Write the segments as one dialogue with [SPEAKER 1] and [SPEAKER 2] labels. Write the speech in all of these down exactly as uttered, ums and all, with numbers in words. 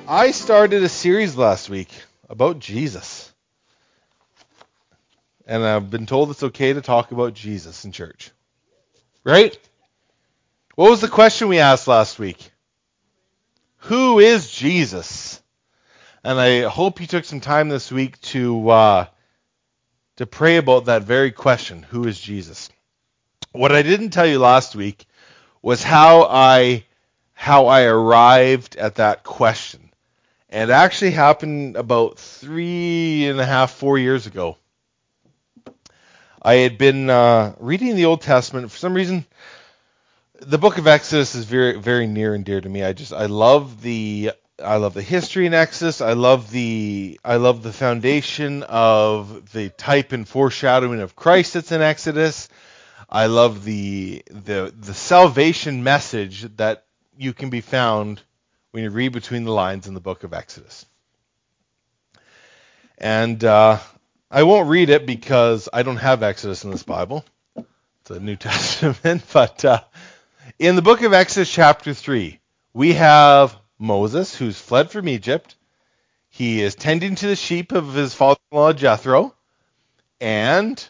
[SPEAKER 1] I started a series last week about Jesus. And I've been told it's okay to talk about Jesus in church. Right? What was the question we asked last week? Who is Jesus? And I hope you took some time this week to uh, to pray about that very question. Who is Jesus? What I didn't tell you last week was how I how I arrived at that question. And it actually happened about three and a half, four years ago. I had been uh, reading the Old Testament. For some reason, the book of Exodus is very, very near and dear to me. I just, I love the, I love the history in Exodus. I love the, I love the foundation of the type and foreshadowing of Christ that's in Exodus. I love the, the, the salvation message that you can be found when you read between the lines in the book of Exodus. And uh, I won't read it because I don't have Exodus in this Bible. It's a New Testament. But uh, in the book of Exodus chapter three, we have Moses who's fled from Egypt. He is tending to the sheep of his father-in-law Jethro. And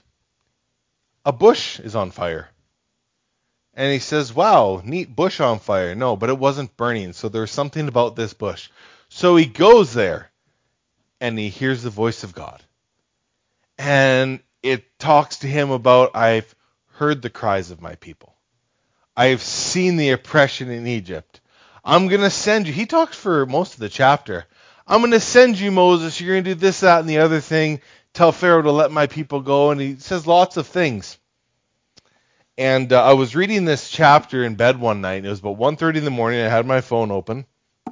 [SPEAKER 1] a bush is on fire. And he says, wow, neat bush on fire. No, but it wasn't burning, so there's something about this bush. So he goes there, and he hears the voice of God. And it talks to him about, I've heard the cries of my people. I've seen the oppression in Egypt. I'm going to send you. He talks for most of the chapter. I'm going to send you, Moses. You're going to do this, that, and the other thing. Tell Pharaoh to let my people go. And he says lots of things. And uh, I was reading this chapter in bed one night. It was about one thirty in the morning. I had my phone open.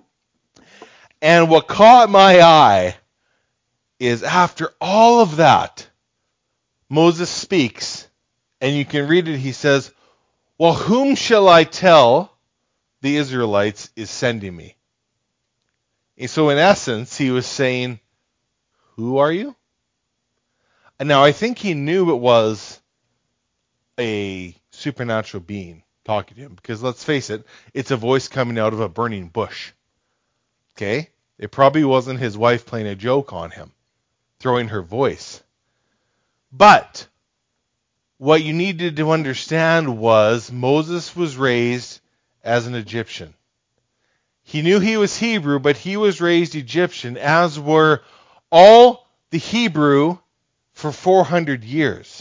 [SPEAKER 1] And what caught my eye is after all of that, Moses speaks. And you can read it. He says, well, whom shall I tell the Israelites is sending me? And so in essence, he was saying, who are you? And now I think he knew it was a supernatural being talking to him, because let's face it, it's a voice coming out of a burning bush. Okay? It probably wasn't his wife playing a joke on him, throwing her voice. But what you needed to understand was Moses was raised as an Egyptian. He knew he was Hebrew, but he was raised Egyptian, as were all the Hebrew for four hundred years.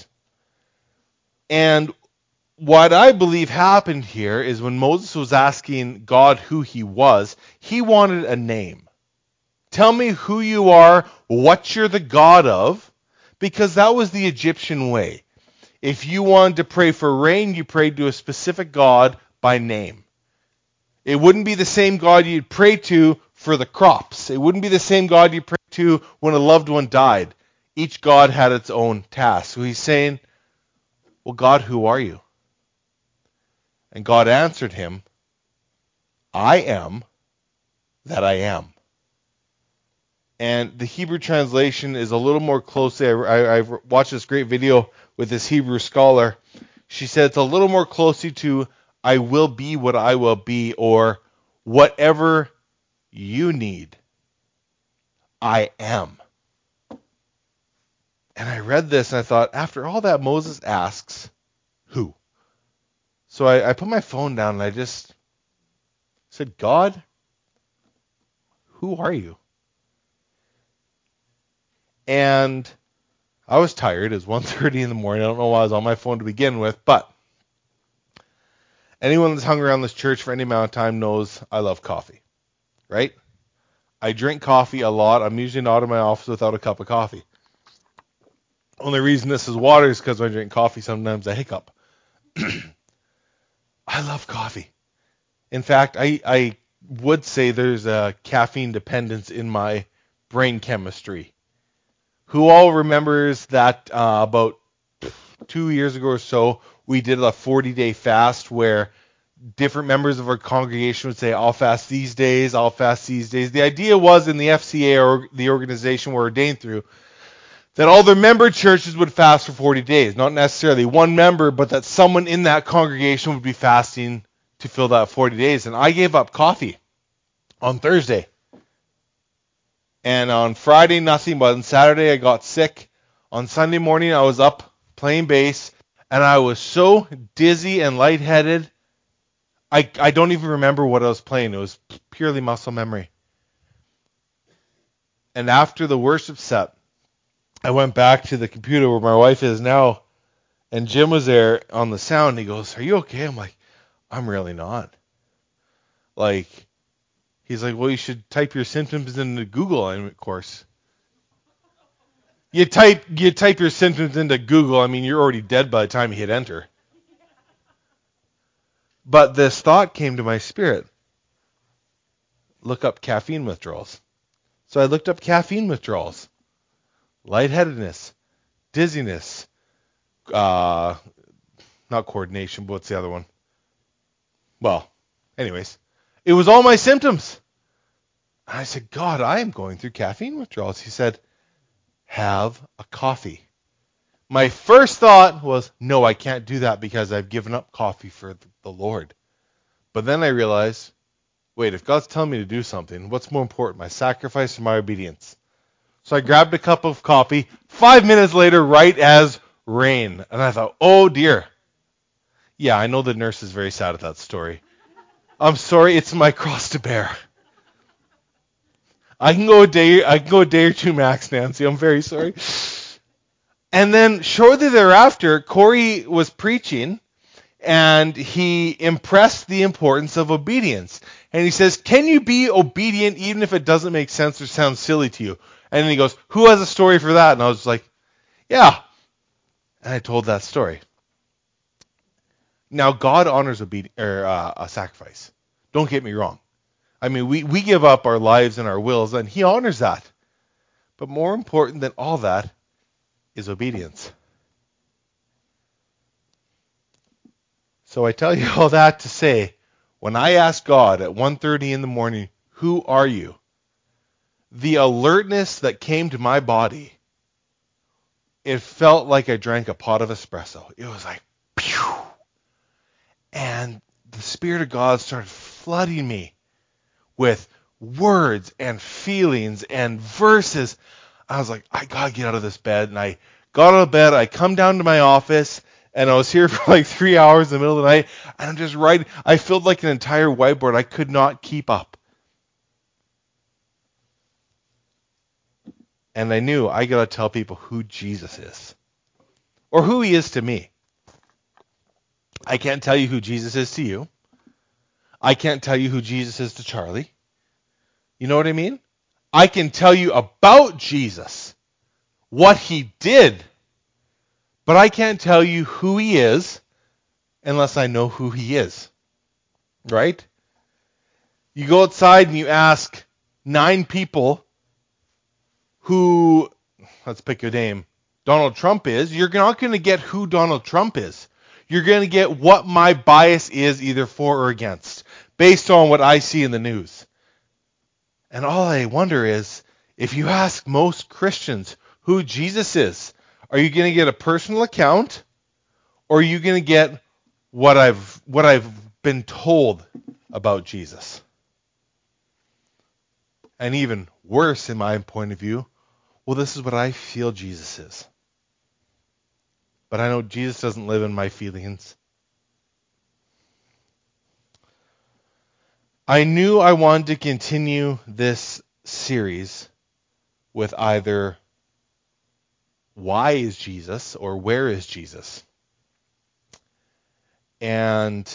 [SPEAKER 1] And what I believe happened here is when Moses was asking God who he was, he wanted a name. Tell me who you are, what you're the God of, because that was the Egyptian way. If you wanted to pray for rain, you prayed to a specific God by name. It wouldn't be the same God you'd pray to for the crops. It wouldn't be the same God you prayed to when a loved one died. Each God had its own task. So he's saying, well, God, who are you? And God answered him, I am that I am. And the Hebrew translation is a little more closely. I, I, I've watched this great video with this Hebrew scholar. She said it's a little more closely to I will be what I will be, or whatever you need, I am. And I read this and I thought, after all that, Moses asks, who? So I, I put my phone down and I just said, God, who are you? And I was tired. It was one thirty in the morning. I don't know why I was on my phone to begin with, but anyone that's hung around this church for any amount of time knows I love coffee, right? I drink coffee a lot. I'm usually not in my office without a cup of coffee. Only reason this is water is because when I drink coffee, sometimes I hiccup. I love coffee. In fact, I, I would say there's a caffeine dependence in my brain chemistry. Who all remembers that uh, about two years ago or so, we did a forty-day fast where different members of our congregation would say, I'll fast these days, I'll fast these days. The idea was in the F C A, or the organization we're ordained through, that all their member churches would fast for forty days. Not necessarily one member, but that someone in that congregation would be fasting to fill that forty days. And I gave up coffee on Thursday. And on Friday, nothing. But on Saturday, I got sick. On Sunday morning, I was up playing bass, and I was so dizzy and lightheaded, I, I don't even remember what I was playing. It was purely muscle memory. And after the worship set, I went back to the computer where my wife is now, and Jim was there on the sound. He goes, "Are you okay?" I'm like, "I'm really not." Like, he's like, "Well, you should type your symptoms into Google." And of course, you type you type your symptoms into Google. I mean, you're already dead by the time you hit enter. But this thought came to my spirit: look up caffeine withdrawals. So I looked up caffeine withdrawals, lightheadedness, dizziness, uh, not coordination, but what's the other one? Well, anyways, it was all my symptoms. And I said, "God, I am going through caffeine withdrawals." He said, "Have a coffee." My first thought was, no, I can't do that because I've given up coffee for the Lord. But then I realized, wait, if God's telling me to do something, what's more important, my sacrifice or my obedience? So I grabbed a cup of coffee. Five minutes later, right as rain. And I thought, oh dear. Yeah, I know the nurse is very sad at that story. I'm sorry, it's my cross to bear. I can go a day, I can go a day or two max, Nancy. I'm very sorry. And then shortly thereafter, Corey was preaching, and he impressed the importance of obedience. And he says, "Can you be obedient even if it doesn't make sense or sound silly to you?" And then he goes, "Who has a story for that?" And I was like, "Yeah." And I told that story. Now, God honors obedi- or, uh, a sacrifice. Don't get me wrong. I mean, we, we give up our lives and our wills, and he honors that. But more important than all that is obedience. So I tell you all that to say, when I asked God at one thirty in the morning, "Who are you?" the alertness that came to my body, it felt like I drank a pot of espresso. It was like, pew! And the Spirit of God started flooding me with words and feelings and verses. I was like, I gotta get out of this bed. And I got out of bed. I come down to my office, and I was here for like three hours in the middle of the night. And I'm just writing. I filled like an entire whiteboard. I could not keep up. And I knew I gotta tell people who Jesus is, or who he is to me. I can't tell you who Jesus is to you. I can't tell you who Jesus is to Charlie. You know what I mean? I can tell you about Jesus, what he did, but I can't tell you who he is unless I know who he is. Right? You go outside and you ask nine people who, let's pick a name, Donald Trump is, you're not going to get who Donald Trump is. You're going to get what my bias is either for or against, based on what I see in the news. And all I wonder is, if you ask most Christians who Jesus is, are you going to get a personal account, or are you going to get what I've what I've been told about Jesus? And even worse, in my point of view, well, this is what I feel Jesus is. But I know Jesus doesn't live in my feelings. I knew I wanted to continue this series with either why is Jesus or where is Jesus? And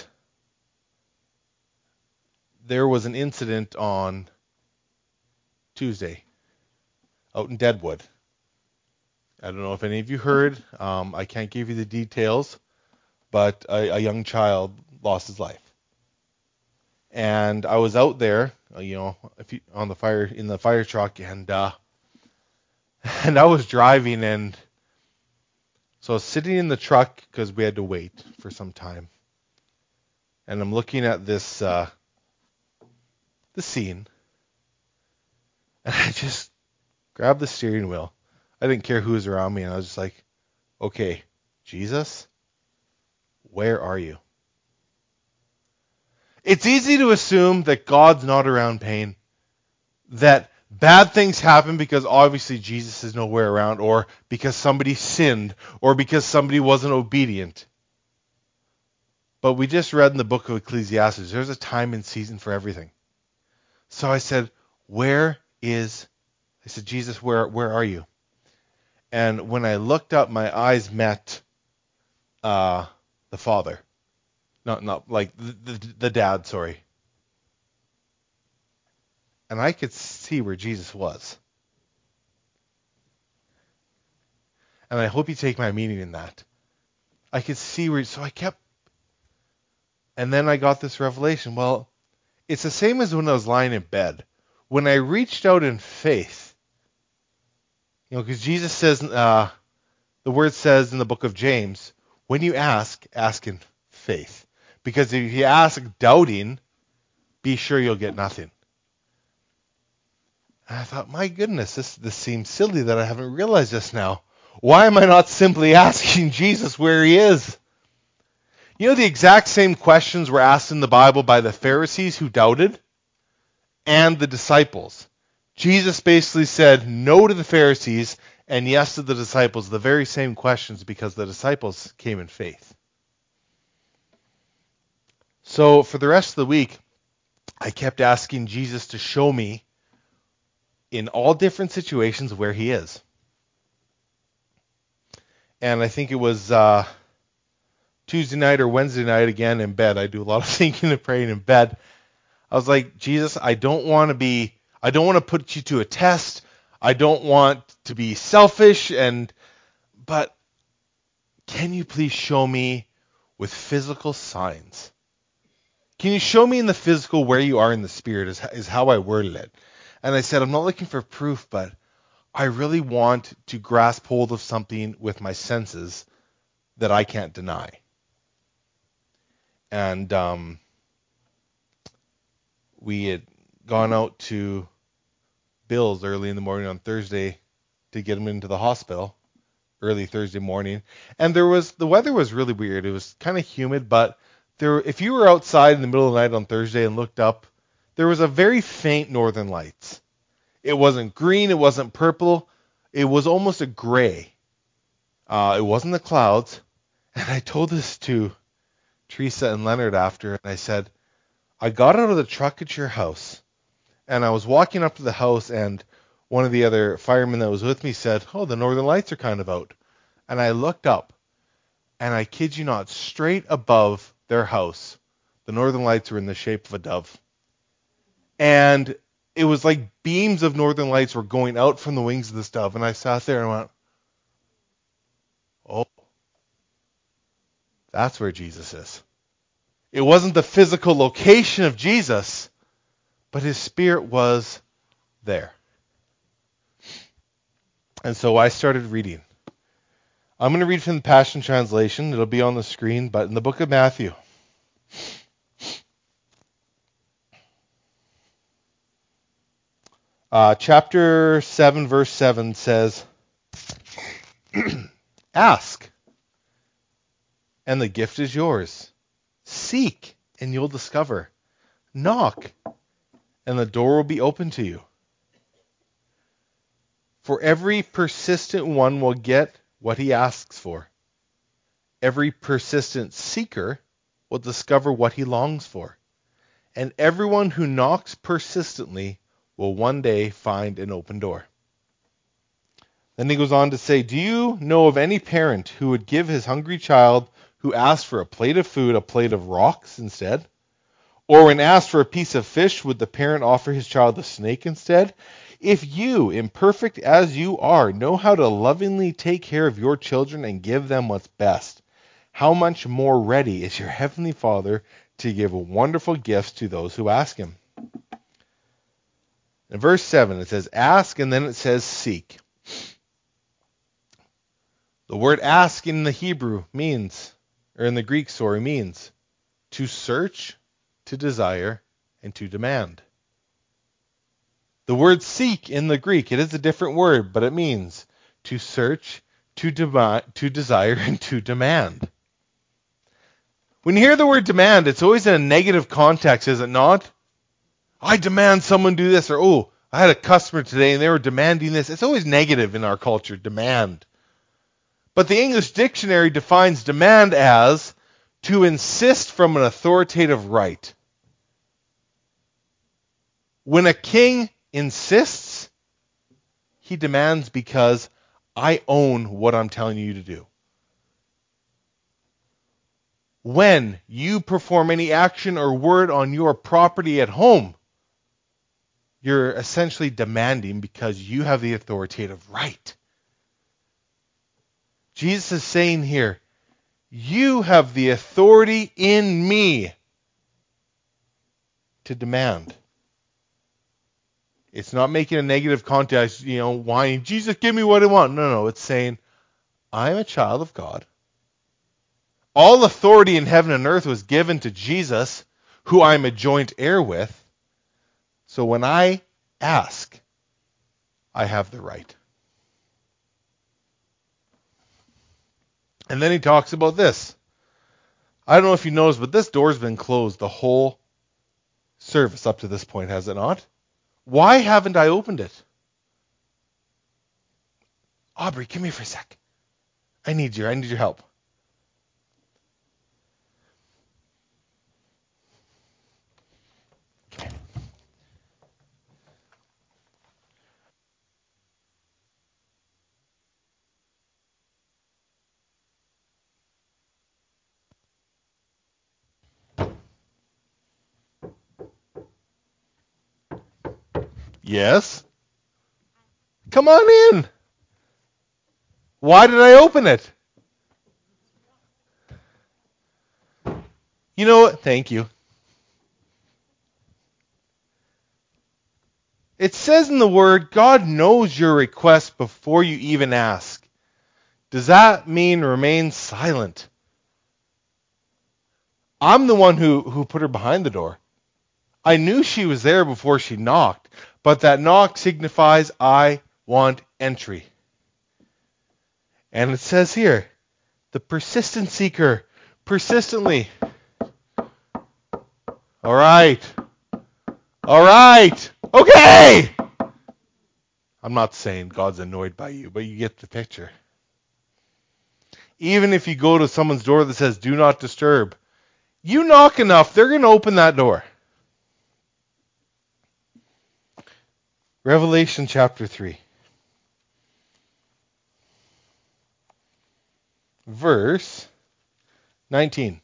[SPEAKER 1] there was an incident on Tuesday out in Deadwood. I don't know if any of you heard. Um, I can't give you the details, but a, a young child lost his life. And I was out there, uh, you know, if you, on the fire in the fire truck, and uh, and I was driving, and so I was sitting in the truck because we had to wait for some time, and I'm looking at this uh, the scene, and I just grabbed the steering wheel. I didn't care who was around me, and I was just like, okay, Jesus, where are you? It's easy to assume that God's not around pain, that Bad things happen because obviously Jesus is nowhere around, or because somebody sinned, or because somebody wasn't obedient. But we just read in the book of Ecclesiastes, there's a time and season for everything. So I said, where is, I said, Jesus, where where are you? And when I looked up, my eyes met uh, the Father. Not, not like the, the, the dad, sorry. And I could see where Jesus was. And I hope you take my meaning in that. I could see where, so I kept, and then I got this revelation. Well, it's the same as when I was lying in bed. When I reached out in faith, you know, because Jesus says, uh, the word says in the book of James, when you ask, ask in faith. Because if you ask doubting, be sure you'll get nothing. And I thought, my goodness, this, this seems silly that I haven't realized this now. Why am I not simply asking Jesus where he is? You know, the exact same questions were asked in the Bible by the Pharisees who doubted and the disciples. Jesus basically said no to the Pharisees and yes to the disciples, the very same questions, because the disciples came in faith. So for the rest of the week, I kept asking Jesus to show me in all different situations where he is. And I think it was uh, Tuesday night or Wednesday night again in bed. I do a lot of thinking and praying in bed. I was like, Jesus, I don't want to be, I don't want to put you to a test. I don't want to be selfish, and but can you please show me with physical signs? Can you show me in the physical where you are in the spirit is, is how I worded it. And I said, I'm not looking for proof, but I really want to grasp hold of something with my senses that I can't deny. And um, we had gone out to Bill's early in the morning on Thursday to get him into the hospital, early Thursday morning. And there was, the weather was really weird. It was kind of humid, but there, if you were outside in the middle of the night on Thursday and looked up, there was a very faint northern lights. It wasn't green, it wasn't purple, it was almost a gray. Uh, it wasn't the clouds. And I told this to Teresa and Leonard after, and I said, I got out of the truck at your house, and I was walking up to the house, and one of the other firemen that was with me said, oh, the northern lights are kind of out. And I looked up, and I kid you not, straight above their house, the northern lights were in the shape of a dove. And it was like beams of northern lights were going out from the wings of this dove, and I sat there and went, oh, that's where Jesus is. It wasn't the physical location of Jesus, but his spirit was there. And so I started reading. I'm going to read from the Passion Translation. It'll be on the screen, but in the book of Matthew. Uh, chapter seven, verse seven says, ask, and the gift is yours. Seek, and you'll discover. Knock, and the door will be open to you. For every persistent one will get what he asks for. Every persistent seeker will discover what he longs for. And everyone who knocks persistently will one day find an open door. Then he goes on to say, do you know of any parent who would give his hungry child who asked for a plate of food a plate of rocks instead? Or when asked for a piece of fish, would the parent offer his child a snake instead? If you, imperfect as you are, know how to lovingly take care of your children and give them what's best, how much more ready is your heavenly Father to give wonderful gifts to those who ask him? In verse seven, it says, ask, and then it says, seek. The word ask in the Hebrew means, or in the Greek, sorry, means to search, to desire, and to demand. The word seek in the Greek, it is a different word, but it means to search, to, de- to desire, and to demand. When you hear the word demand, it's always in a negative context, is it not? I demand someone do this, or, oh, I had a customer today and they were demanding this. It's always negative in our culture, demand. But the English dictionary defines demand as to insist from an authoritative right. When a king insists, he demands because I own what I'm telling you to do. When you perform any action or word on your property at home, you're essentially demanding because you have the authoritative right. Jesus is saying here, you have the authority in me to demand. It's not making a negative context, you know, whining, Jesus, give me what I want. No, no, it's saying, I'm a child of God. All authority in heaven and earth was given to Jesus, who I'm a joint heir with. So when I ask, I have the right. And then he talks about this. I don't know if you noticed, but this door's been closed the whole service up to this point, has it not? Why haven't I opened it? Aubrey, come here for a sec. I need you. I need your help. Yes? Come on in. Why did I open it? You know what? Thank you. It says in the Word, God knows your request before you even ask. Does that mean remain silent? I'm the one who, who put her behind the door. I knew she was there before she knocked, but that knock signifies I want entry. And it says here, the persistent seeker, persistently. All right. All right. Okay. I'm not saying God's annoyed by you, but you get the picture. Even if you go to someone's door that says, do not disturb, you knock enough, they're going to open that door. Revelation chapter three. Verse nineteen.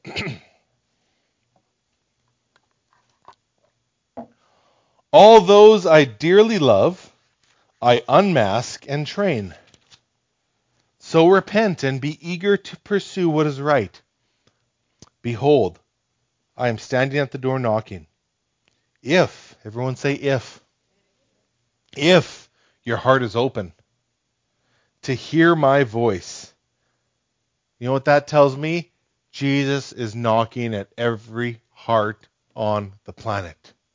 [SPEAKER 1] All those I dearly love, I unmask and train. So repent and be eager to pursue what is right. Behold, I am standing at the door knocking. If, everyone say if, if your heart is open to hear my voice. You know what that tells me? Jesus is knocking at every heart on the planet.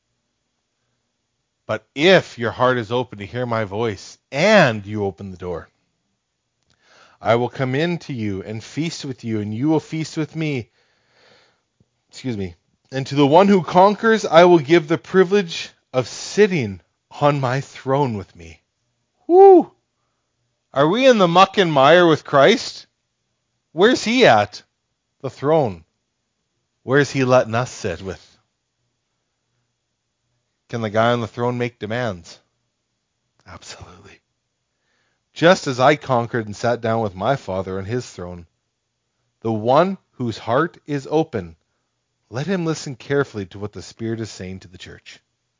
[SPEAKER 1] But if your heart is open to hear my voice and you open the door, I will come in to you and feast with you, and you will feast with me. Excuse me. And to the one who conquers, I will give the privilege of sitting on my throne with me. Woo! Are we in the muck and mire with Christ? Where's he at? The throne. Where's he letting us sit with? Can the guy on the throne make demands? Absolutely. Just as I conquered and sat down with my Father on his throne, the one whose heart is open, let him listen carefully to what the Spirit is saying to the church.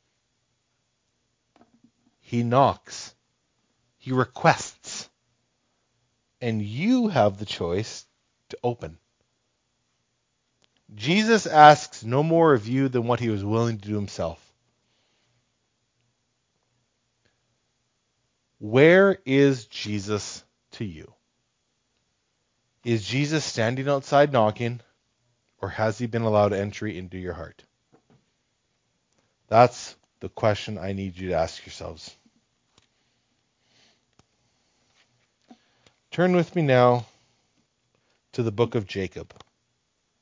[SPEAKER 1] He knocks. He requests. And you have the choice to open. Jesus asks no more of you than what he was willing to do himself. Where is Jesus to you? Is Jesus standing outside knocking, or has he been allowed entry into your heart? That's the question I need you to ask yourselves. Turn with me now to the book of Jacob.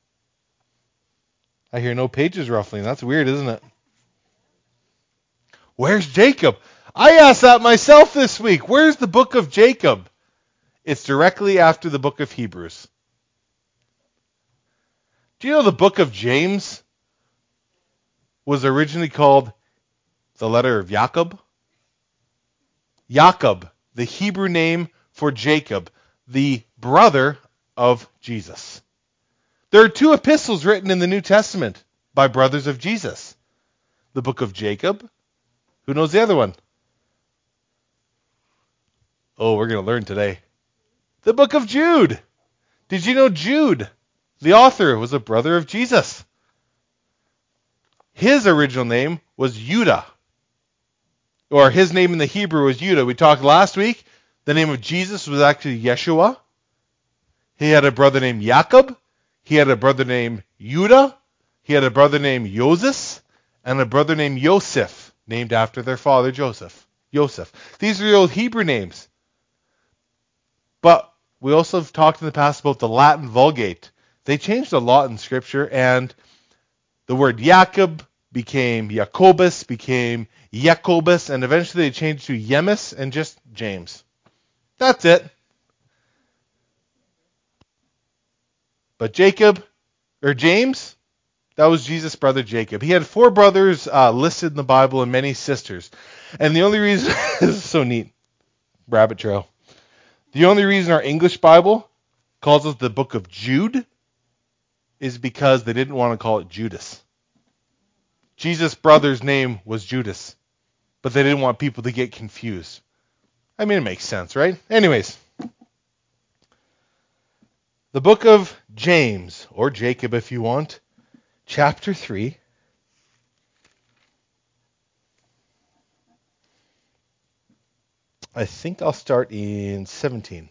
[SPEAKER 1] I hear no pages ruffling. That's weird, isn't it? Where's Jacob? I asked that myself this week. Where's the book of Jacob? It's directly after the book of Hebrews. Do you know the book of James was originally called the letter of Jacob? Jacob, the Hebrew name for Jacob, the brother of Jesus. There are two epistles written in the New Testament by brothers of Jesus. The book of Jacob. Who knows the other one? Oh, we're going to learn today. The book of Jude. Did you know Jude, the author, was a brother of Jesus? His original name was Judah. Or his name in the Hebrew was Judah. We talked last week. The name of Jesus was actually Yeshua. He had a brother named Jacob. He had a brother named Judah. He had a brother named Joseph. And a brother named Joseph, named after their father Joseph. Joseph. These are the old Hebrew names. But we also have talked in the past about the Latin Vulgate. They changed a lot in Scripture, and the word Jacob became Jacobus, became Jacobus, and eventually they changed to Yemis and just James. That's it. But Jacob, or James, that was Jesus' brother Jacob. He had four brothers uh, listed in the Bible and many sisters. And the only reason, this is so neat, rabbit trail. The only reason our English Bible calls it the book of Jude is because they didn't want to call it Judas. Jesus' brother's name was Judas, but they didn't want people to get confused. I mean, it makes sense, right? Anyways, the book of James, or Jacob if you want, chapter three. I think I'll start in seventeen.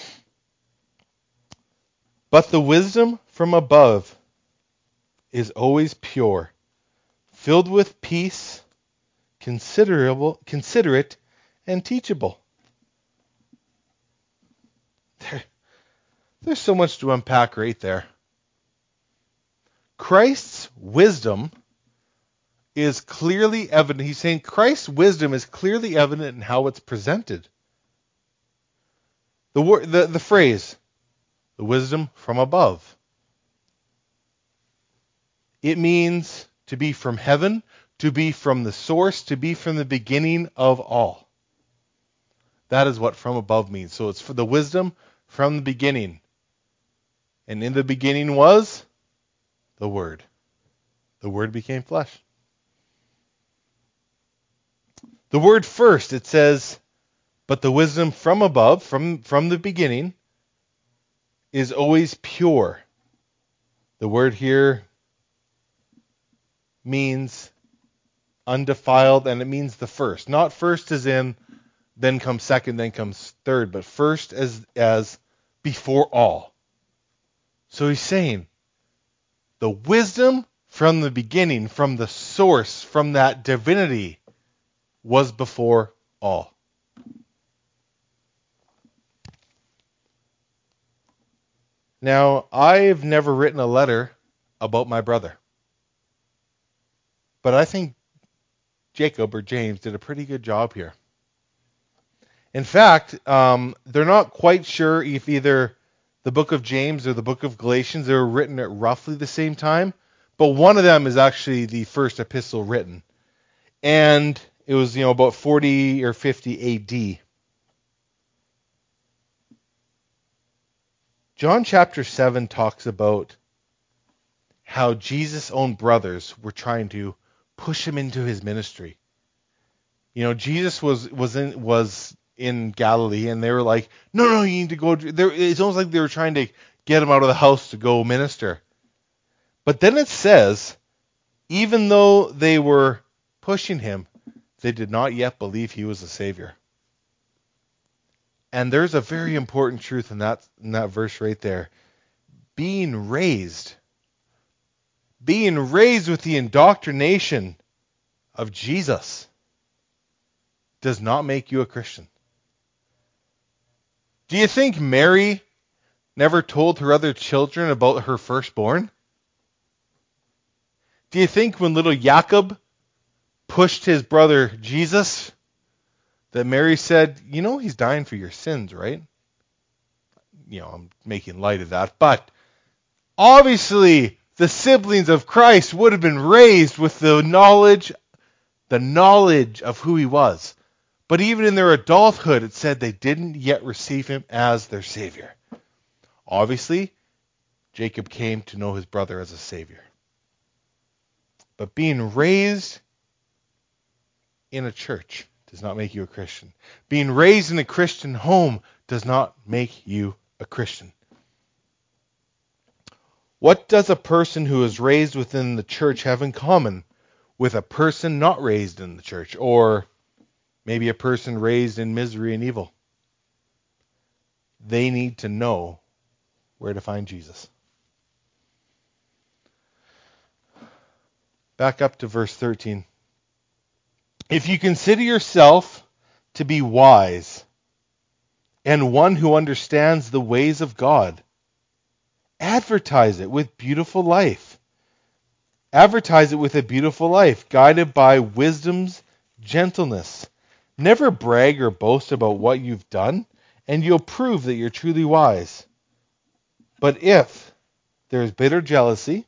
[SPEAKER 1] But the wisdom from above is always pure, filled with peace, considerable, considerate, and teachable. There, there's so much to unpack right there. Christ's wisdom is clearly evident. He's saying Christ's wisdom is clearly evident in how it's presented. The word, the, the phrase, the wisdom from above. It means to be from heaven, to be from the source, to be from the beginning of all. That is what from above means. So it's for the wisdom from the beginning. And in the beginning was the Word. The Word became flesh. The word first, it says, but the wisdom from above, from, from the beginning, is always pure. The word here means undefiled, and it means the first. Not first as in, then comes second, then comes third, but first as, as before all. So he's saying, the wisdom from the beginning, from the source, from that divinity, was before all. Now, I've never written a letter about my brother. But I think Jacob or James did a pretty good job here. In fact, um, they're not quite sure if either the book of James or the book of Galatians, they were written at roughly the same time. But one of them is actually the first epistle written. And it was, you know, about forty or fifty A D. John chapter seven talks about how Jesus' own brothers were trying to push him into his ministry. You know, Jesus was was in was in Galilee, and they were like, "No, no, you need to go." There, it's almost like they were trying to get him out of the house to go minister. But then it says, even though they were pushing him, they did not yet believe he was the Savior. And there's a very important truth in that in that verse right there. Being raised, being raised with the indoctrination of Jesus does not make you a Christian. Do you think Mary never told her other children about her firstborn? Do you think when little Jacob pushed his brother Jesus, that Mary said, you know, he's dying for your sins, right? You know, I'm making light of that. But obviously, the siblings of Christ would have been raised with the knowledge, the knowledge of who he was. But even in their adulthood, it said they didn't yet receive him as their Savior. Obviously, Jacob came to know his brother as a Savior. But being raised in a church does not make you a Christian. Being raised in a Christian home does not make you a Christian. What does a person who is raised within the church have in common with a person not raised in the church, or maybe a person raised in misery and evil? They need to know where to find Jesus. Back up to verse thirteen. If you consider yourself to be wise and one who understands the ways of God, advertise it with beautiful life. Advertise it with a beautiful life, guided by wisdom's gentleness. Never brag or boast about what you've done, and you'll prove that you're truly wise. But if there is bitter jealousy,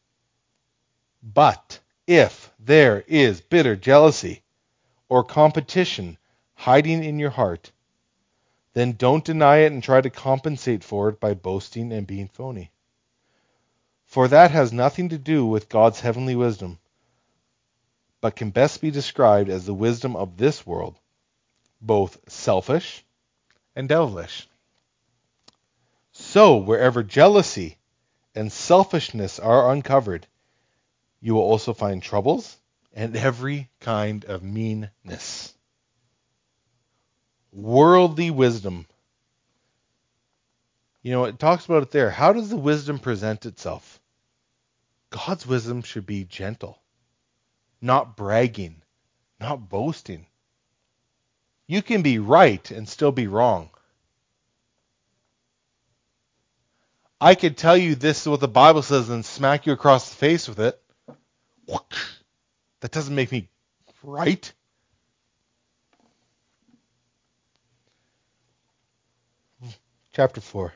[SPEAKER 1] but if there is bitter jealousy or competition hiding in your heart, then don't deny it and try to compensate for it by boasting and being phony. For that has nothing to do with God's heavenly wisdom, but can best be described as the wisdom of this world, both selfish and devilish. So, wherever jealousy and selfishness are uncovered, you will also find troubles and every kind of meanness. Worldly wisdom. You know, it talks about it there. How does the wisdom present itself? God's wisdom should be gentle, not bragging, not boasting. You can be right and still be wrong. I could tell you this is what the Bible says and smack you across the face with it. That doesn't make me right. Chapter four.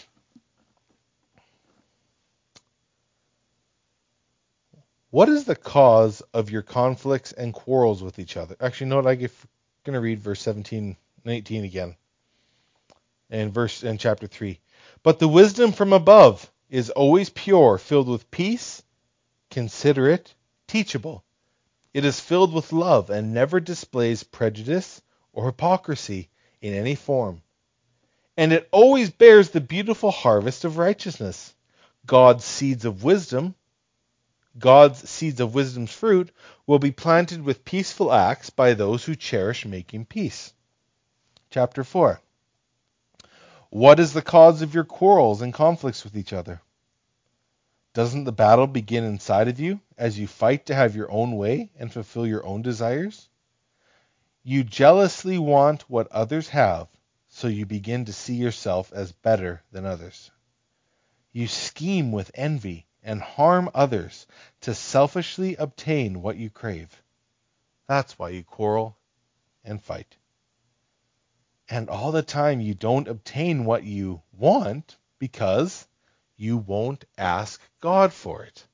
[SPEAKER 1] What is the cause of your conflicts and quarrels with each other? Actually, no, I'm going to read verse seventeen and eighteen again. And verse in chapter three. But the wisdom from above is always pure, filled with peace, considerate, teachable. It is filled with love and never displays prejudice or hypocrisy in any form. And it always bears the beautiful harvest of righteousness. God's seeds of wisdom, God's seeds of wisdom's fruit will be planted with peaceful acts by those who cherish making peace. Chapter four. What is the cause of your quarrels and conflicts with each other? Doesn't the battle begin inside of you as you fight to have your own way and fulfill your own desires? You jealously want what others have, so you begin to see yourself as better than others. You scheme with envy and harm others to selfishly obtain what you crave. That's why you quarrel and fight. And all the time you don't obtain what you want because you won't ask God for it.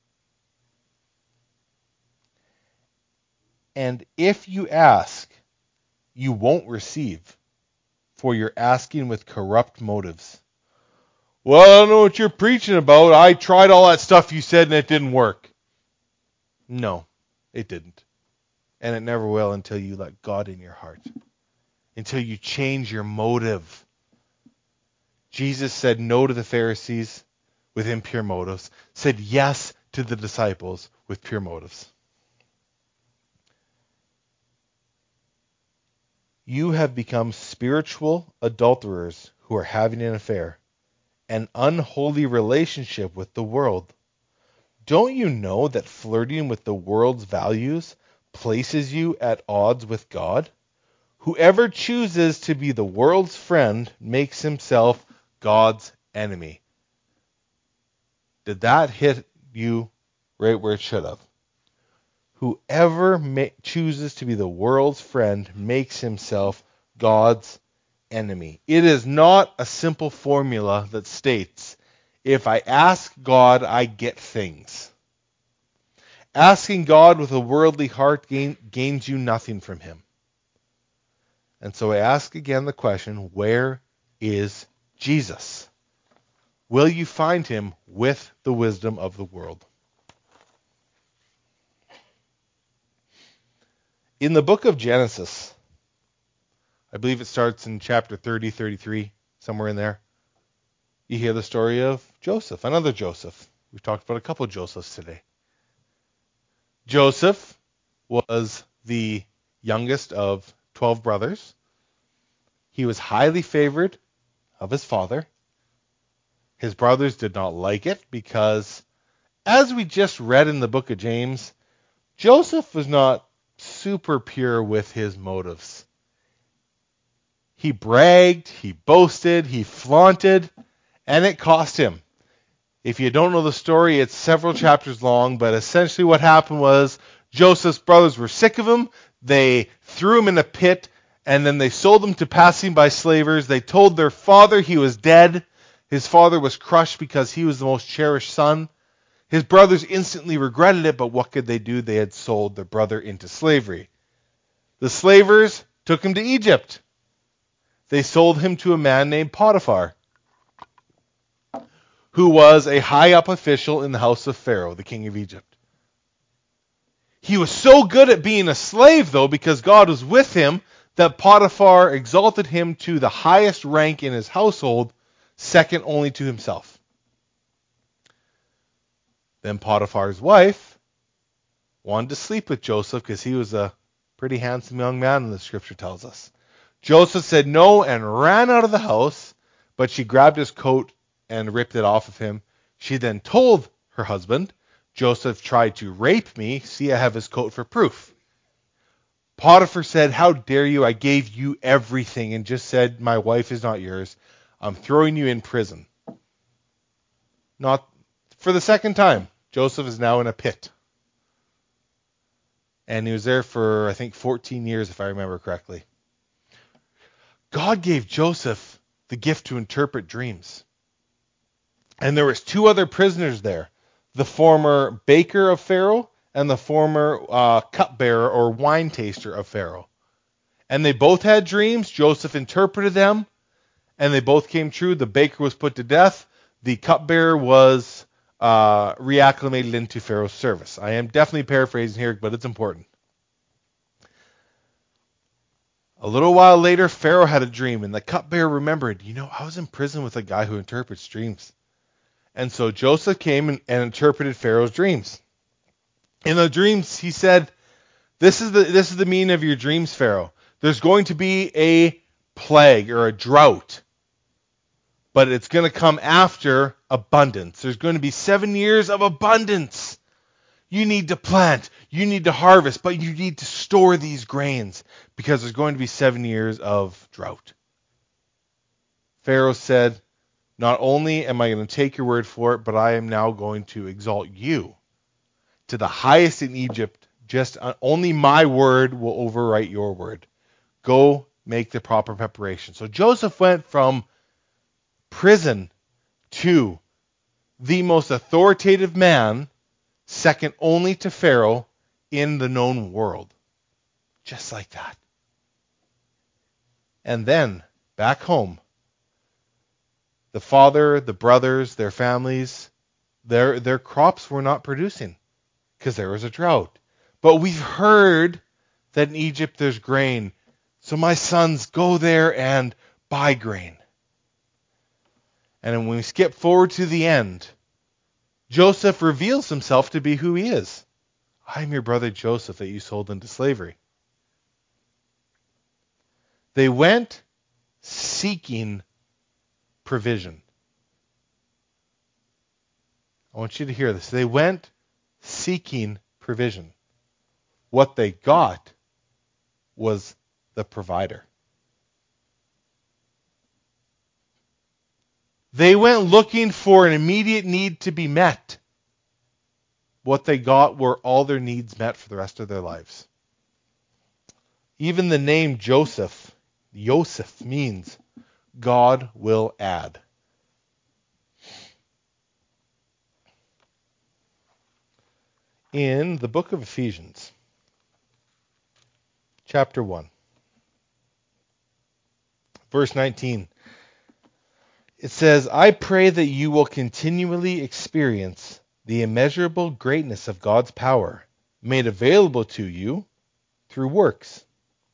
[SPEAKER 1] And if you ask, you won't receive, for you're asking with corrupt motives. Well, I don't know what you're preaching about. I tried all that stuff you said and it didn't work. No, it didn't. And it never will until you let God in your heart. Until you change your motive. Jesus said no to the Pharisees with impure motives. Said yes to the disciples with pure motives. You have become spiritual adulterers who are having an affair, an unholy relationship with the world. Don't you know that flirting with the world's values places you at odds with God? Whoever chooses to be the world's friend makes himself God's enemy. Did that hit you right where it should have? Whoever ma- chooses to be the world's friend makes himself God's enemy. It is not a simple formula that states, if I ask God, I get things. Asking God with a worldly heart gain, gains you nothing from him. And so I ask again the question, where is Jesus? Will you find him with the wisdom of the world? In the book of Genesis, I believe it starts in chapter thirty, thirty-three, somewhere in there, you hear the story of Joseph, another Joseph. We've talked about a couple of Josephs today. Joseph was the youngest of twelve brothers. He was highly favored of his father. His brothers did not like it because, as we just read in the book of James, Joseph was not super pure with his motives. He bragged, he boasted, he flaunted, and it cost him. If you don't know the story, it's several chapters long, but essentially what happened was Joseph's brothers were sick of him. They threw him in a pit, and then they sold him to passing by slavers. They told their father he was dead. His father was crushed because he was the most cherished son. His brothers instantly regretted it, but what could they do? They had sold their brother into slavery. The slavers took him to Egypt. They sold him to a man named Potiphar, who was a high-up official in the house of Pharaoh, the king of Egypt. He was so good at being a slave, though, because God was with him, that Potiphar exalted him to the highest rank in his household, second only to himself. Then Potiphar's wife wanted to sleep with Joseph because he was a pretty handsome young man, the scripture tells us. Joseph said no and ran out of the house, but she grabbed his coat and ripped it off of him. She then told her husband, Joseph tried to rape me. See, I have his coat for proof. Potiphar said, how dare you? I gave you everything and just said, my wife is not yours. I'm throwing you in prison. Not for the second time. Joseph is now in a pit. And he was there for, I think, fourteen years, if I remember correctly. God gave Joseph the gift to interpret dreams. And there was two other prisoners there, the former baker of Pharaoh and the former uh, cupbearer or wine taster of Pharaoh. And they both had dreams. Joseph interpreted them, and they both came true. The baker was put to death. The cupbearer was uh, reacclimated into Pharaoh's service. I am definitely paraphrasing here, but it's important. A little while later, Pharaoh had a dream, and the cupbearer remembered, you know, I was in prison with a guy who interprets dreams. And so Joseph came and, and interpreted Pharaoh's dreams. In the dreams, he said, this is the this is the meaning of your dreams, Pharaoh. There's going to be a plague or a drought, but it's going to come after abundance. There's going to be seven years of abundance. You need to plant, you need to harvest, but you need to store these grains because there's going to be seven years of drought. Pharaoh said, not only am I going to take your word for it, but I am now going to exalt you to the highest in Egypt. Just uh, only my word will overwrite your word. Go make the proper preparation. So Joseph went from prison to the most authoritative man, second only to Pharaoh, in the known world. Just like that. And then, back home, the father, the brothers, their families, their their crops were not producing because there was a drought. But we've heard that in Egypt there's grain. So my sons, go there and buy grain. And when we skip forward to the end, Joseph reveals himself to be who he is. I am your brother Joseph that you sold into slavery. They went seeking provision. I want you to hear this. They went seeking provision. What they got was the provider. They went looking for an immediate need to be met. What they got were all their needs met for the rest of their lives. Even the name Joseph, Yosef, means God will add. In the book of Ephesians, chapter one, verse nineteen, it says, I pray that you will continually experience the immeasurable greatness of God's power made available to you through works,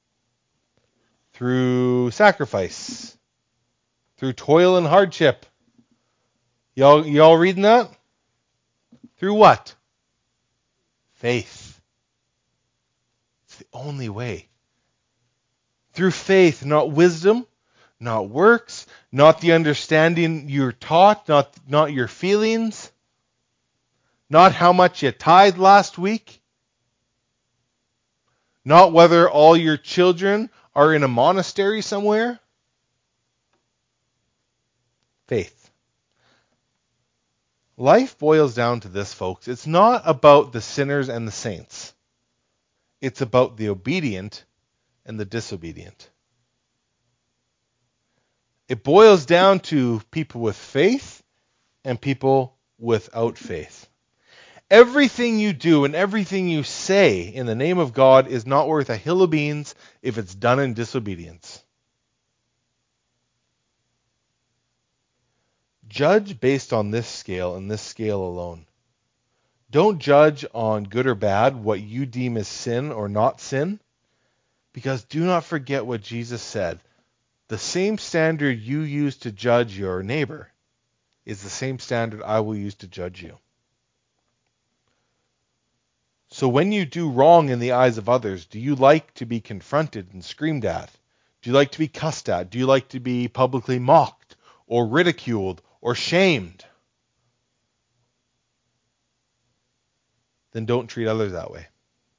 [SPEAKER 1] through sacrifice, through toil and hardship. Y'all, y'all reading that? Through what? Faith. It's the only way. Through faith, not wisdom, not works, not the understanding you're taught, not, not your feelings, not how much you tithed last week, not whether all your children are in a monastery somewhere. Faith. Life boils down to this, folks. It's not about the sinners and the saints. It's about the obedient and the disobedient. It boils down to people with faith and people without faith. Everything you do and everything you say in the name of God is not worth a hill of beans if it's done in disobedience. Judge based on this scale and this scale alone. Don't judge on good or bad what you deem as sin or not sin, because do not forget what Jesus said. The same standard you use to judge your neighbor is the same standard I will use to judge you. So when you do wrong in the eyes of others, do you like to be confronted and screamed at? Do you like to be cussed at? Do you like to be publicly mocked or ridiculed or shamed? Then don't treat others that way.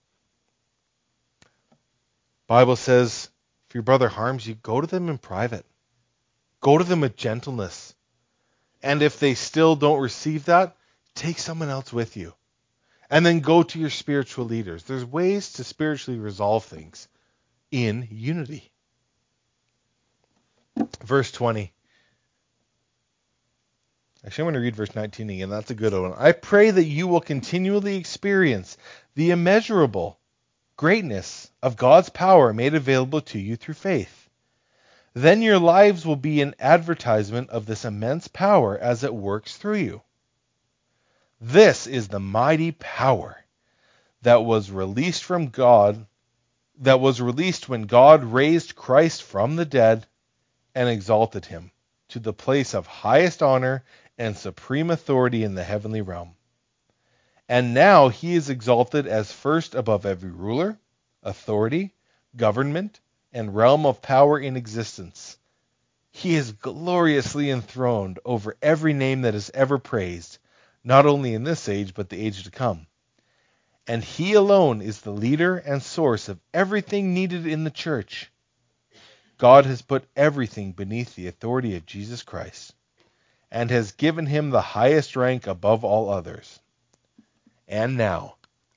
[SPEAKER 1] Bible says, if your brother harms you, go to them in private. Go to them with gentleness. And if they still don't receive that, take someone else with you. And then go to your spiritual leaders. There's ways to spiritually resolve things in unity. Verse twenty. Actually, I'm going to read verse nineteen again. That's a good one. I pray that you will continually experience the immeasurable greatness of God's power made available to you through faith. Then your lives will be an advertisement of this immense power as it works through you. This is the mighty power that was released from God, that was released when God raised Christ from the dead and exalted him to the place of highest honor and supreme authority in the heavenly realm. And now he is exalted as first above every ruler, authority, government, and realm of power in existence. He is gloriously enthroned over every name that is ever praised, not only in this age, but the age to come. And he alone is the leader and source of everything needed in the church. God has put everything beneath the authority of Jesus Christ, and has given him the highest rank above all others. And now,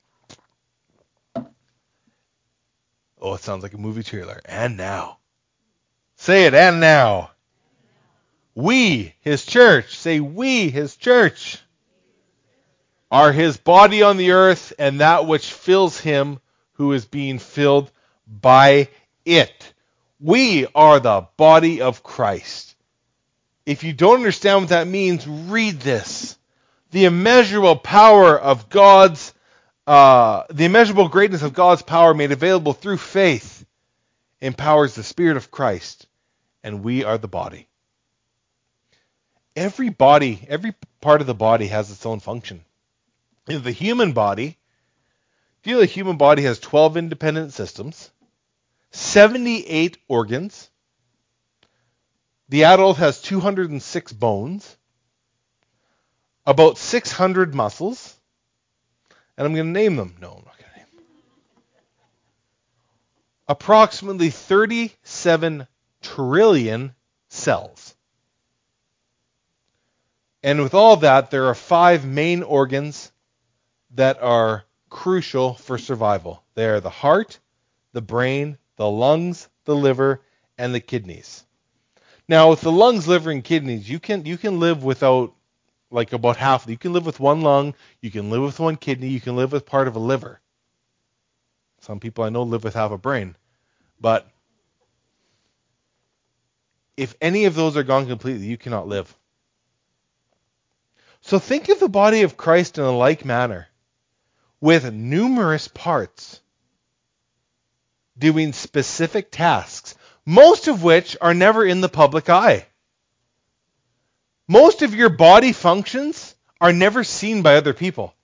[SPEAKER 1] oh, it sounds like a movie trailer. And now. Say it, and now. We, his church, say we, his church, are his body on the earth, and that which fills him who is being filled by it. We are the body of Christ. If you don't understand what that means, read this. The immeasurable power of God's, uh, the immeasurable greatness of God's power made available through faith empowers the Spirit of Christ, and we are the body. Every body, every part of the body has its own function. In the human body, do you know the human body has twelve independent systems, seventy-eight organs. The adult has two hundred six bones, about six hundred muscles, and I'm going to name them. No, I'm not going to name them. Approximately thirty-seven trillion cells. And with all that, there are five main organs that are crucial for survival. They are the heart, the brain, the lungs, the liver, and the kidneys. Now, with the lungs, liver, and kidneys, you can you can live without like about half. You can live with one lung, you can live with one kidney, you can live with part of a liver. Some people I know live with half a brain. But if any of those are gone completely, you cannot live. So think of the body of Christ in a like manner, with numerous parts doing specific tasks, most of which are never in the public eye. Most of your body functions are never seen by other people.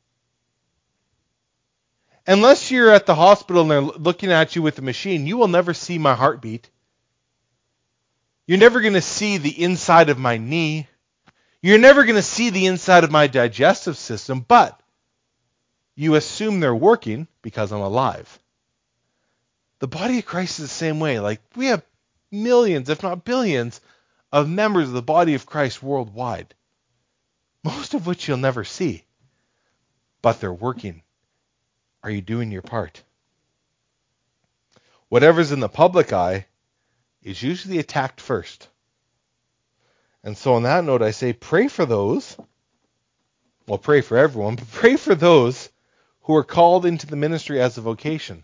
[SPEAKER 1] Unless you're at the hospital and they're looking at you with a machine, you will never see my heartbeat. You're never going to see the inside of my knee. You're never going to see the inside of my digestive system, but you assume they're working because I'm alive. The body of Christ is the same way. Like, we have millions, if not billions, of members of the body of Christ worldwide, most of which you'll never see, but they're working. Are you doing your part? Whatever's in the public eye is usually attacked first. And so on that note, I say pray for those, well, pray for everyone, but pray for those who are called into the ministry as a vocation.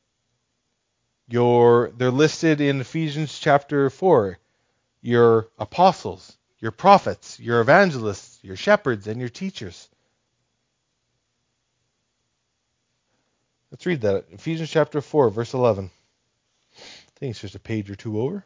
[SPEAKER 1] Your, they're listed in Ephesians chapter four. Your apostles, your prophets, your evangelists, your shepherds, and your teachers. Let's read that. Ephesians chapter four, verse eleven. I think it's just a page or two over.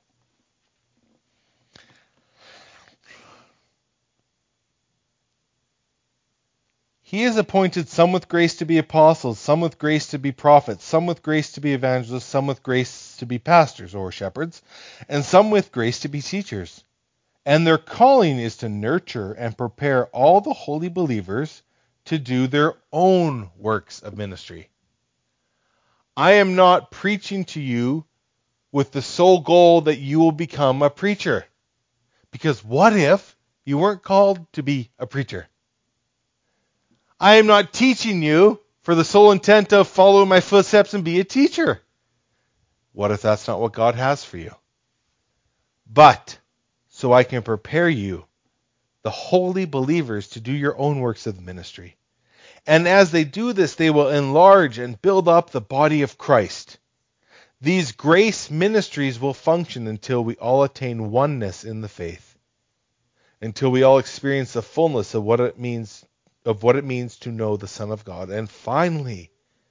[SPEAKER 1] He has appointed some with grace to be apostles, some with grace to be prophets, some with grace to be evangelists, some with grace to be pastors or shepherds, and some with grace to be teachers. And their calling is to nurture and prepare all the holy believers to do their own works of ministry. I am not preaching to you with the sole goal that you will become a preacher. Because what if you weren't called to be a preacher? I am not teaching you for the sole intent of follow my footsteps and be a teacher. What if that's not what God has for you? But so I can prepare you, the holy believers, to do your own works of the ministry. And as they do this, they will enlarge and build up the body of Christ. These grace ministries will function until we all attain oneness in the faith, until we all experience the fullness of what it means of what it means to know the Son of God. And finally,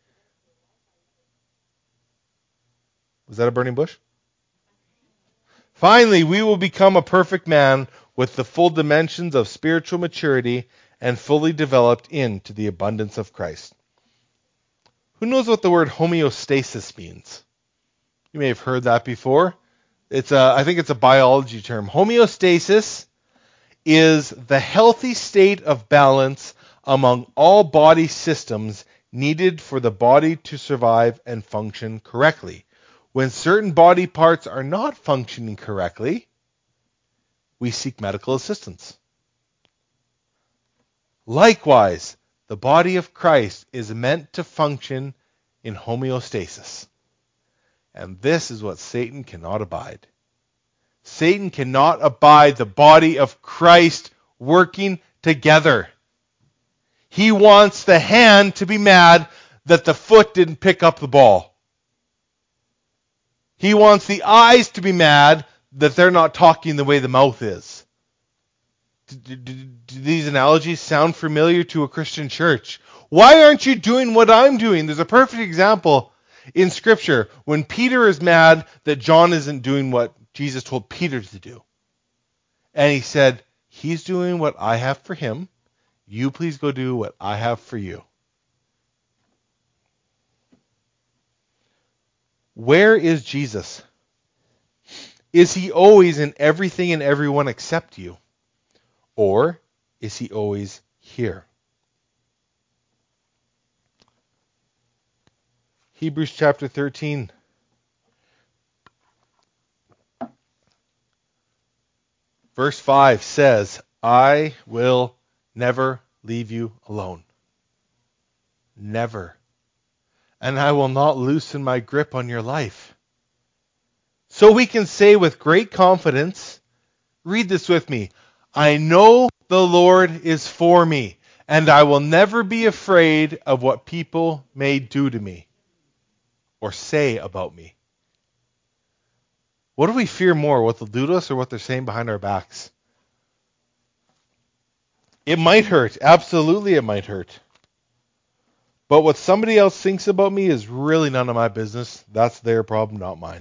[SPEAKER 1] was that a burning bush? Finally, we will become a perfect man with the full dimensions of spiritual maturity and fully developed into the abundance of Christ. Who knows what the word homeostasis means? You may have heard that before. It's a, I think it's a biology term. Homeostasis is the healthy state of balance among all body systems needed for the body to survive and function correctly. When certain body parts are not functioning correctly, we seek medical assistance. Likewise, the body of Christ is meant to function in homeostasis. And this is what Satan cannot abide. Satan cannot abide the body of Christ working together. He wants the hand to be mad that the foot didn't pick up the ball. He wants the eyes to be mad that they're not talking the way the mouth is. Do, do, do these analogies sound familiar to a Christian church? Why aren't you doing what I'm doing? There's a perfect example in Scripture when Peter is mad that John isn't doing what Jesus told Peter to do. And he said, he's doing what I have for him. You please go do what I have for you. Where is Jesus? Is he always in everything and everyone except you? Or is he always here? Hebrews chapter thirteen. Verse five says, I will never leave you alone. never. And I will not loosen my grip on your life. So we can say with great confidence, read this with me, I know the Lord is for me, and I will never be afraid of what people may do to me or say about me. What do we fear more, what they'll do to us or what they're saying behind our backs? It might hurt. Absolutely it might hurt. But what somebody else thinks about me is really none of my business. That's their problem, not mine.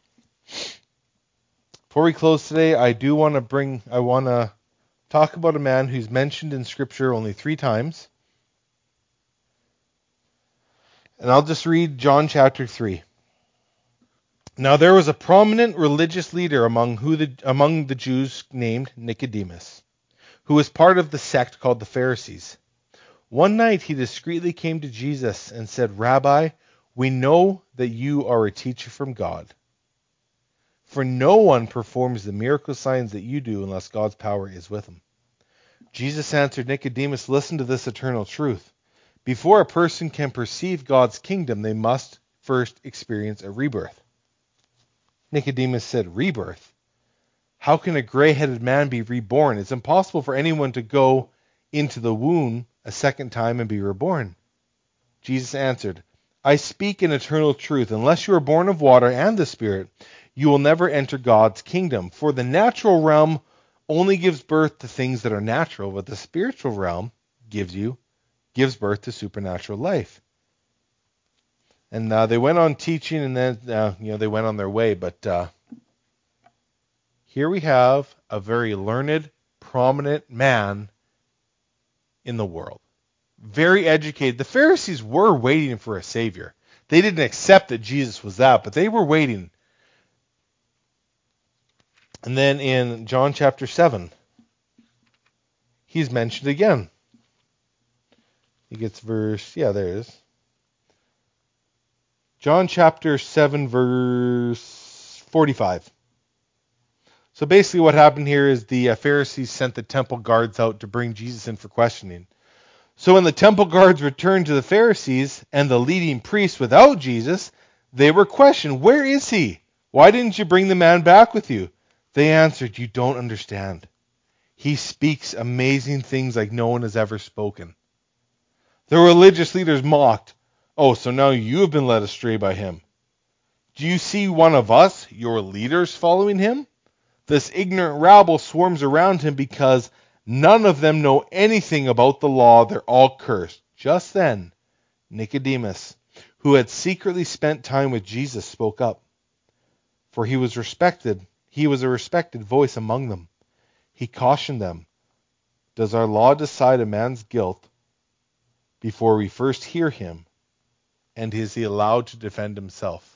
[SPEAKER 1] Before we close today, I do want to bring, I want to talk about a man who's mentioned in Scripture only three times. And I'll just read John chapter three. Now there was a prominent religious leader among who the among the Jews named Nicodemus, who was part of the sect called the Pharisees. One night he discreetly came to Jesus and said, Rabbi, we know that you are a teacher from God. For no one performs the miracle signs that you do unless God's power is with him. Jesus answered Nicodemus, listen to this eternal truth. Before a person can perceive God's kingdom, they must first experience a rebirth. Nicodemus said, rebirth? How can a gray-headed man be reborn? It's impossible for anyone to go into the womb a second time and be reborn. Jesus answered, I speak in eternal truth. Unless you are born of water and the Spirit, you will never enter God's kingdom. For the natural realm only gives birth to things that are natural, but the spiritual realm gives you, gives birth to supernatural life. And uh, they went on teaching, and then uh, you know they went on their way. But uh, here we have a very learned, prominent man in the world, very educated. The Pharisees were waiting for a savior. They didn't accept that Jesus was that, but they were waiting. And then in John chapter seven, he's mentioned again. He gets verse, yeah, there it is. John chapter seven, verse forty-five. So basically what happened here is the uh, Pharisees sent the temple guards out to bring Jesus in for questioning. So when the temple guards returned to the Pharisees and the leading priests without Jesus, they were questioned, where is he? Why didn't you bring the man back with you? They answered, you don't understand. He speaks amazing things like no one has ever spoken. The religious leaders mocked, oh, so now you have been led astray by him. Do you see one of us, your leaders, following him? This ignorant rabble swarms around him because none of them know anything about the law. They're all cursed. Just then, Nicodemus, who had secretly spent time with Jesus, spoke up. For he was respected. He was a respected voice among them. He cautioned them, does our law decide a man's guilt before we first hear him? And is he allowed to defend himself?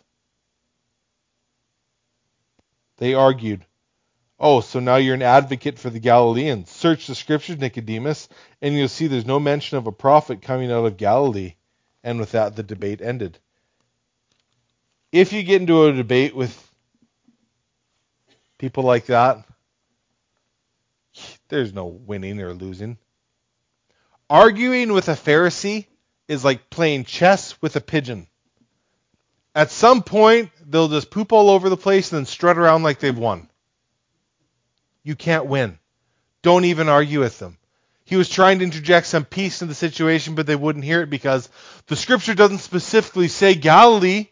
[SPEAKER 1] They argued, oh, so now you're an advocate for the Galileans. Search the scriptures, Nicodemus, and you'll see there's no mention of a prophet coming out of Galilee. And with that, the debate ended. If you get into a debate with people like that, there's no winning or losing. Arguing with a Pharisee is like playing chess with a pigeon. At some point, they'll just poop all over the place and then strut around like they've won. You can't win. Don't even argue with them. He was trying to interject some peace in the situation, but they wouldn't hear it because the scripture doesn't specifically say Galilee.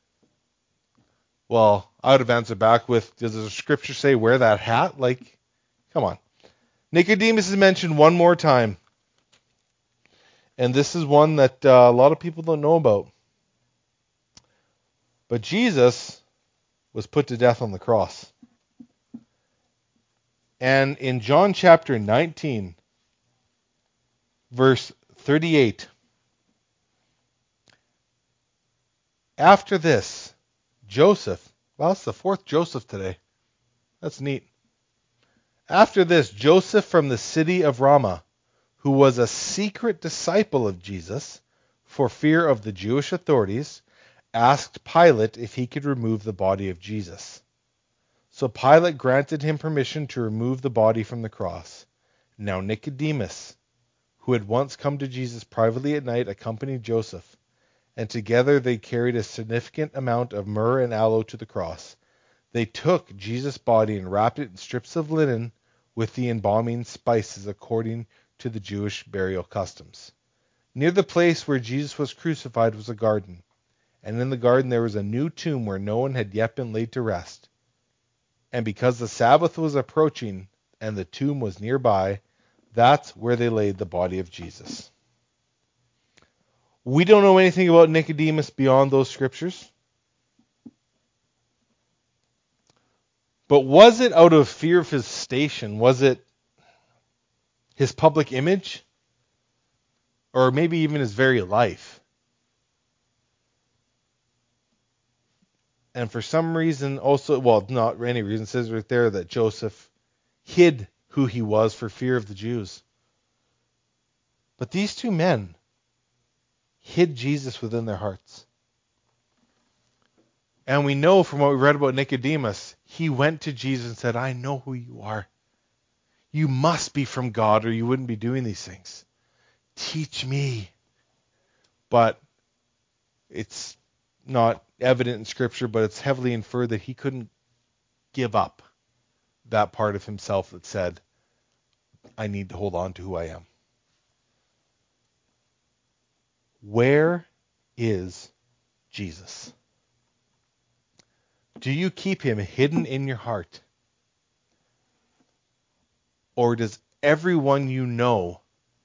[SPEAKER 1] Well, I would have answered back with, does the scripture say wear that hat? Like, come on. Nicodemus is mentioned one more time. And this is one that uh, a lot of people don't know about. But Jesus was put to death on the cross. And in John chapter nineteen, verse thirty-eight, after this, Joseph, well, it's the fourth Joseph today. That's neat. After this, Joseph from the city of Ramah, who was a secret disciple of Jesus, for fear of the Jewish authorities, asked Pilate if he could remove the body of Jesus. So Pilate granted him permission to remove the body from the cross. Now Nicodemus, who had once come to Jesus privately at night, accompanied Joseph, and together they carried a significant amount of myrrh and aloe to the cross. They took Jesus' body and wrapped it in strips of linen with the embalming spices according to the Jewish burial customs. Near the place where Jesus was crucified was a garden, and in the garden there was a new tomb where no one had yet been laid to rest. And because the Sabbath was approaching and the tomb was nearby, that's where they laid the body of Jesus. We don't know anything about Nicodemus beyond those scriptures. But was it out of fear of his station? Was it his public image? Or maybe even his very life? And for some reason also, well, not any reason, it says right there that Joseph hid who he was for fear of the Jews. But these two men hid Jesus within their hearts. And we know from what we read about Nicodemus, he went to Jesus and said, I know who you are. You must be from God or you wouldn't be doing these things. Teach me. But it's not evident in Scripture, but it's heavily inferred that he couldn't give up that part of himself that said, I need to hold on to who I am. Where is Jesus? Do you keep him hidden in your heart? Or does everyone you know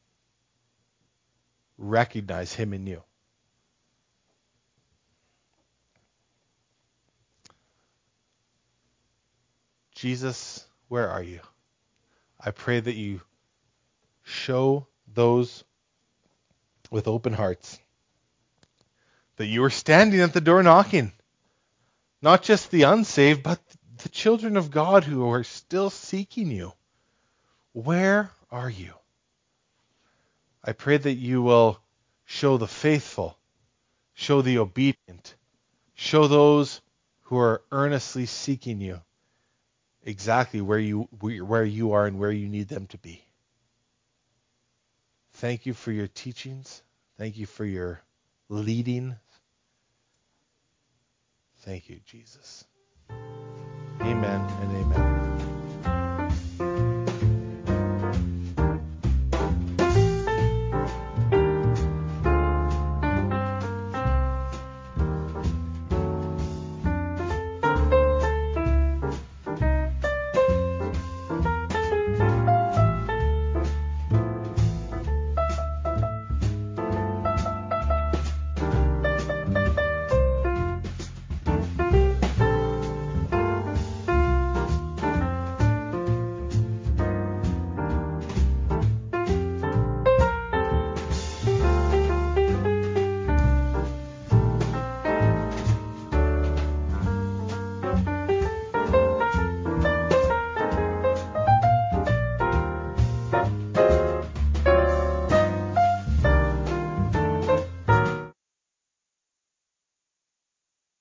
[SPEAKER 1] recognize him in you? Jesus, where are you? I pray that you show those with open hearts that you are standing at the door knocking. Not just the unsaved, but the children of God who are still seeking you. Where are you? I pray that you will show the faithful, show the obedient, show those who are earnestly seeking you exactly where you where you are and where you need them to be. Thank you for your teachings. Thank you for your leading. Thank you, Jesus. Amen and amen.